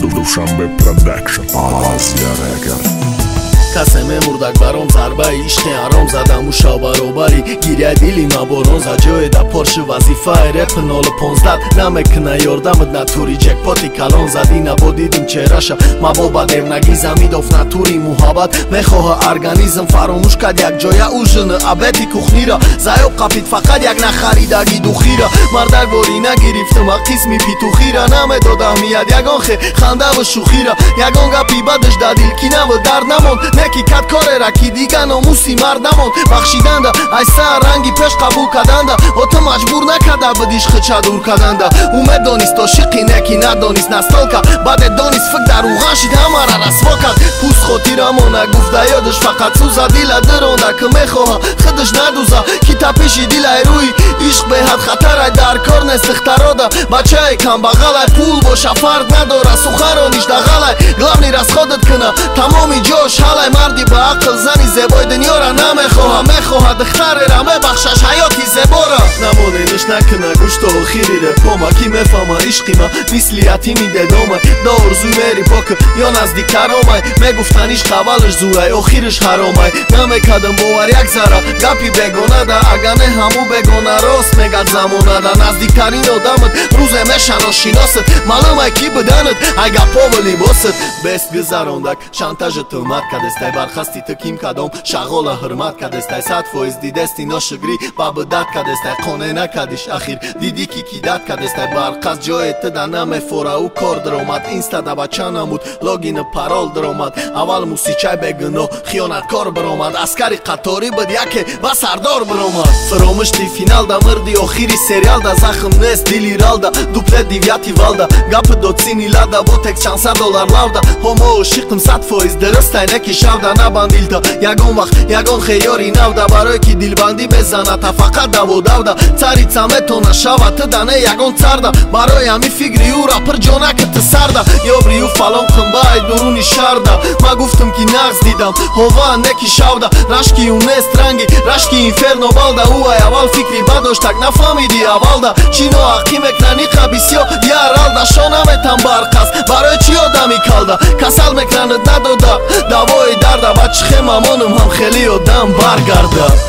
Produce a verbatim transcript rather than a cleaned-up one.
Dushanbe Production Azia Regal Kaseme murdak barom zarbai ishqi harom zadam u shabarobari girya dili ma boron za joy da Porsche vazifa rap nol понздаҳ намекна ёрдамат натури ҷекпоти калон зади набодидим чераша мабоба девнагиза мидоф натури муҳаббат мехоҳа организм фаромӯш кад якҷоя ужн абети кухнира заёб қапид фақат як нахаридаги духира мардагбори нагирифтма қисми питухира намедод аҳмият ягон хе хандаву шухира ягон гапи бадаш да дил ки наву дард намонд неки кад корера ки дига номуси мард намонд бахшиданда ай сар ранги пеш қабул карданда ота маҷбур накарда бидиш хича дур карданда умед донист ошиқи неки надонист настолка баъде донист фик дар уған шид ҳамара расво кард пӯст хотирамона гуфта ёдаш фақат сӯза дила диронда ки мехоҳа хидаш надӯза ки тапиши дилай рӯи ишқ беҳад хатарай дар кор нест ихтарода бачаи камбағалай пул боша фарқ надора сухарониш дағалай главни расходат кина тамоми ҷош ҳалай марди ба ақл зани зебои дунёра намехоҳа мехоҳад ихтарера мебахшаш ҳаёти зебора намонениш накина гӯшто охирире пома ки мефама ишқи ма мисли ятими дедомай до орзуй мери пока ё наздиктар омай мегуфтан ишқ аввалаш зӯрай охираш ҳаромай намекардам бовар як зара гапи бегонада ага не ҳаму бегона рост мегад замонада наздиктарин одамат рӯзе мешаношиносат маълумай ки биданат ай гапова либосат бест гузарондак шантажа тӯҳмат кадестай бархасти ту ким кадом шағола ҳурмат кадестай сад фоиз дидести ношигрӣ ба бидат кадестай қоне накадиш ахир диди ки кидат кадестай барқас ҷое тида намефора у кор диромад инстада бача намуд логина парол диромад аввал мусичай бегуноҳ хиёнаткор биромад аскари қатори бид яке ва сардор биромад фиромишти финалда мирди охири сериалда захм нест дили ралда дуплет девяти валда гапи доцини лада бо тек чансад доллар лавда ҳомо ошиқм сад фоиз дирустай неки шавда набандилта ягон вақт ягон хеёри навда барое ки дилбандӣ безаната фақат даводавда царица метона шава тида не ягон царда барои ҳами фикри ӯ рапир ҷонаки ти сарда ёбриу фалон қимбаи дуруни шарда ма гуфтам ки нағз дидам ҳова неки шавда рашки ӯ нест ранги рашки инферно балда ӯ ай аввал фикри бадоштак нафаҳмиди аввалда чӣ ноҳаққӣ мекунани қабисё яралда шо наметам барқас барои чӣ одами калда касал мекунанад надода давои дарда ба чӣ хе мамонам ҳам хели одам баргарда